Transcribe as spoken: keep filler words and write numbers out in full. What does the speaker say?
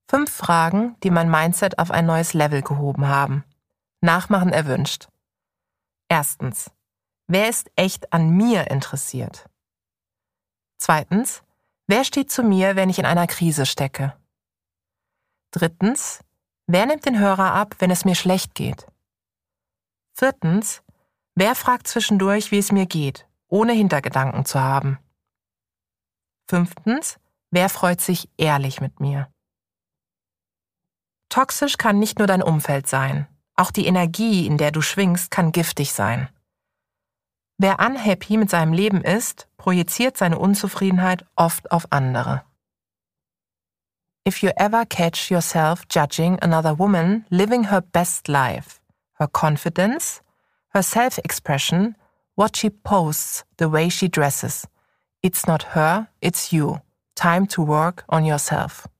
Fünf Fragen, die mein Mindset auf ein neues Level gehoben haben. Nachmachen erwünscht. Erstens. Wer ist echt an mir interessiert? Zweitens. Wer steht zu mir, wenn ich in einer Krise stecke? Drittens. Wer nimmt den Hörer ab, wenn es mir schlecht geht? Viertens. Wer fragt zwischendurch, wie es mir geht, ohne Hintergedanken zu haben? Fünftens. Wer freut sich ehrlich mit mir? Toxisch kann nicht nur dein Umfeld sein. Auch die Energie, in der du schwingst, kann giftig sein. Wer unhappy mit seinem Leben ist, projiziert seine Unzufriedenheit oft auf andere. If you ever catch yourself judging another woman living her best life, her confidence, her self-expression, what she posts, the way she dresses, it's not her, it's you. Time to work on yourself.